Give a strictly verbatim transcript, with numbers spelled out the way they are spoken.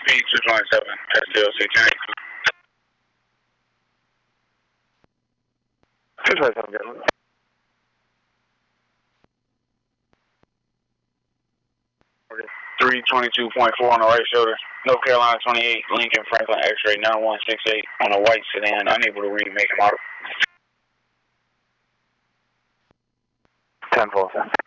P two twenty-seven, S D L C ten. two twenty-seven, good. three twenty-two point four on the right shoulder. North Carolina twenty-eight, Lincoln Franklin X-ray nine one six eight on a white sedan. Unable to read, make and model. ten four.